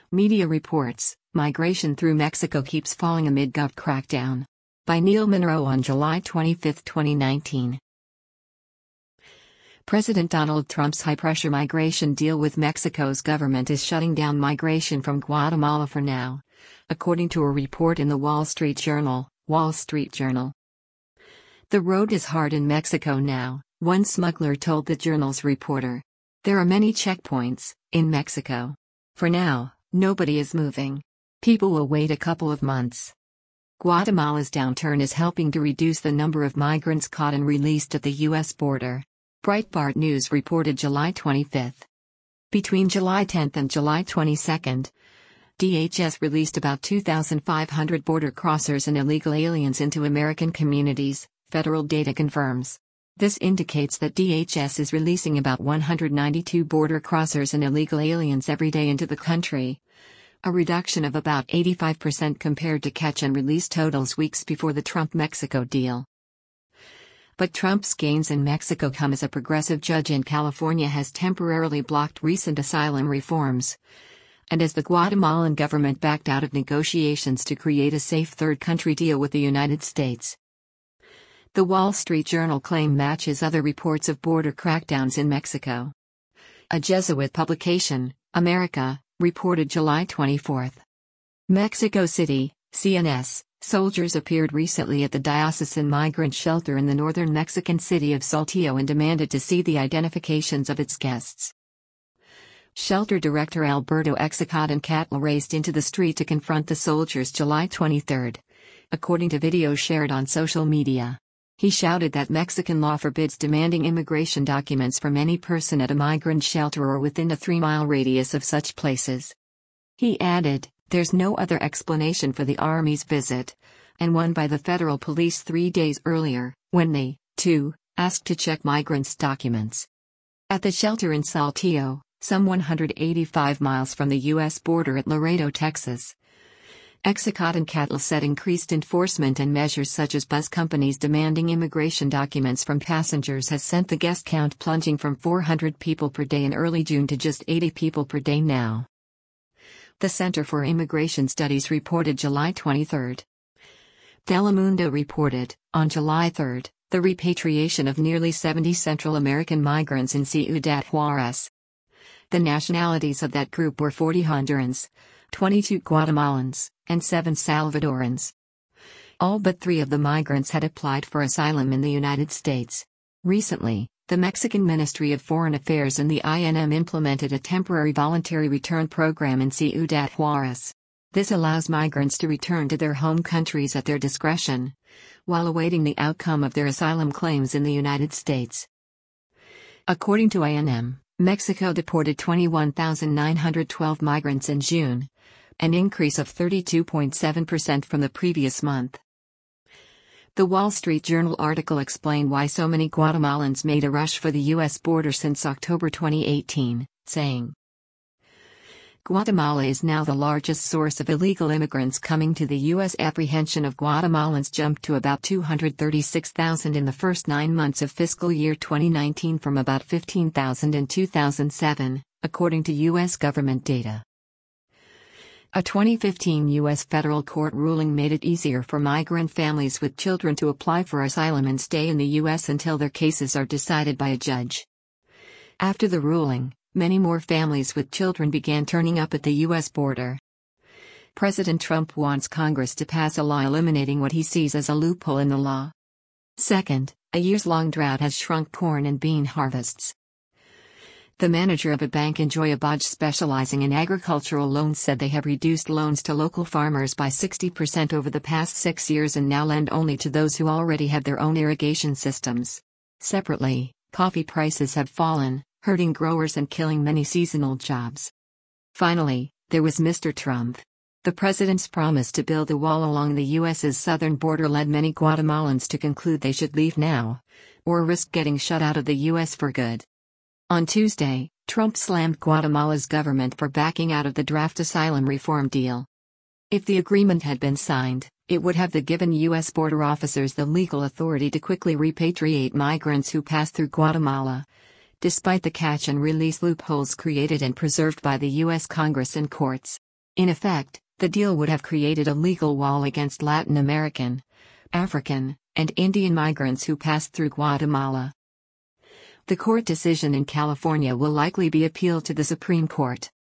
Media reports, migration through Mexico keeps falling amid Gov crackdown. By Neil Monroe on July 25, 2019. President Donald Trump's high-pressure migration deal with Mexico's government is shutting down migration from Guatemala for now, according to a report in the Wall Street Journal. The road is hard in Mexico now, one smuggler told the Journal's reporter. There are many checkpoints in Mexico. For now, nobody is moving. People will wait a couple of months. Guatemala's downturn is helping to reduce the number of migrants caught and released at the U.S. border. Breitbart News reported July 25. Between July 10 and July 22, DHS released about 2,500 border crossers and illegal aliens into American communities, federal data confirms. This indicates that DHS is releasing about 192 border crossers and illegal aliens every day into the country, a reduction of about 85% compared to catch and release totals weeks before the Trump-Mexico deal. But Trump's gains in Mexico come as a progressive judge in California has temporarily blocked recent asylum reforms, and as the Guatemalan government backed out of negotiations to create a safe third country deal with the United States. The Wall Street Journal claim matches other reports of border crackdowns in Mexico. A Jesuit publication, America, reported July 24. Mexico City, CNS. Soldiers appeared recently at the diocesan migrant shelter in the northern Mexican city of Saltillo and demanded to see the identifications of its guests. Shelter director Alberto Exocotl raced into the street to confront the soldiers July 23, according to videos shared on social media. He shouted that Mexican law forbids demanding immigration documents from any person at a migrant shelter or within a 3-mile radius of such places. He added, "There's no other explanation for the Army's visit," and one by the federal police 3 days earlier, when they, too, asked to check migrants' documents. At the shelter in Saltillo, some 185 miles from the U.S. border at Laredo, Texas, Exocotl said increased enforcement and measures such as bus companies demanding immigration documents from passengers has sent the guest count plunging from 400 people per day in early June to just 80 people per day now. The Center for Immigration Studies reported July 23. Telemundo reported, on July 3, the repatriation of nearly 70 Central American migrants in Ciudad Juárez. The nationalities of that group were 40 Hondurans, 22 Guatemalans, and 7 Salvadorans. All but 3 of the migrants had applied for asylum in the United States. Recently, the Mexican Ministry of Foreign Affairs and the INM implemented a temporary voluntary return program in Ciudad Juárez. This allows migrants to return to their home countries at their discretion, while awaiting the outcome of their asylum claims in the United States. According to INM, Mexico deported 21,912 migrants in June, an increase of 32.7% from the previous month. The Wall Street Journal article explained why so many Guatemalans made a rush for the U.S. border since October 2018, saying, "Guatemala is now the largest source of illegal immigrants coming to the U.S. Apprehension of Guatemalans jumped to about 236,000 in the first 9 months of fiscal year 2019 from about 15,000 in 2007, according to U.S. government data. A 2015 U.S. federal court ruling made it easier for migrant families with children to apply for asylum and stay in the U.S. until their cases are decided by a judge. After the ruling, many more families with children began turning up at the U.S. border. President Trump wants Congress to pass a law eliminating what he sees as a loophole in the law. Second, a years-long drought has shrunk corn and bean harvests. The manager of a bank in Joyabaj specializing in agricultural loans said they have reduced loans to local farmers by 60% over the past 6 years and now lend only to those who already have their own irrigation systems. Separately, coffee prices have fallen, hurting growers and killing many seasonal jobs. Finally, there was Mr. Trump. The president's promise to build a wall along the U.S.'s southern border led many Guatemalans to conclude they should leave now, or risk getting shut out of the U.S. for good. On Tuesday, Trump slammed Guatemala's government for backing out of the draft asylum reform deal. If the agreement had been signed, it would have given U.S. border officers the legal authority to quickly repatriate migrants who pass through Guatemala, despite the catch and release loopholes created and preserved by the U.S. Congress and courts. In effect, the deal would have created a legal wall against Latin American, African, and Indian migrants who passed through Guatemala. The court decision in California will likely be appealed to the Supreme Court.